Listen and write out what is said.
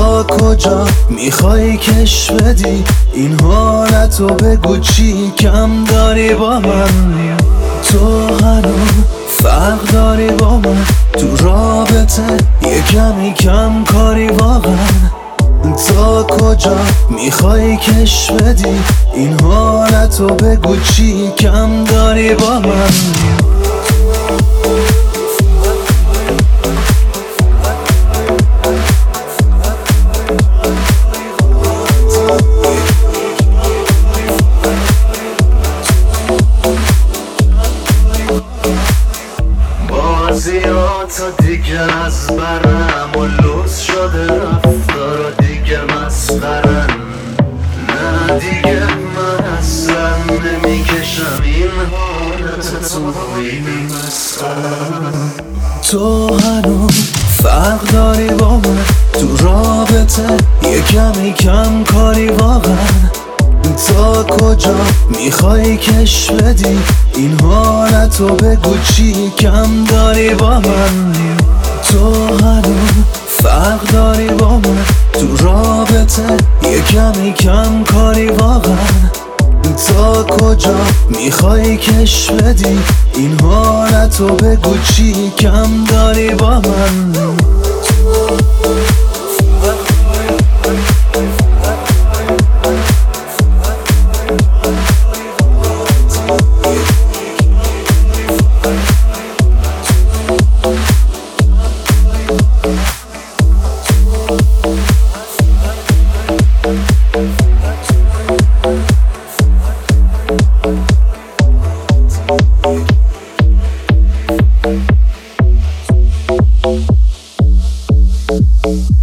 تا کجا میخوای کش بدی این حالتو؟ بگو چی کم داری با من؟ تو هنوز فرق داری با من تو رابطه، یه کمی کم کاری واقعا. تا کجا میخوای کش بدی این حالتو؟ بگو چی کم داری با من؟ بازیاتا دیگه از برم و لوس شده، رفتارا دیگه مسخرن. نه دیگه من اصلا نمیکشم این حالت تو خیلی مسخرن. تو هنوز فرق داری با من تو رابطه، یه کمی کم کاری واقعا. تا کجا میخوای کش بدی این حالتو؟ بگو چی کم داری با من؟ تو هنوز فرق داری با من تو رابطه، یه کمی کم کاری واقعا. تا کجا میخوای کش بدی این حالتو؟ بگو چی کم داری با من؟ Thank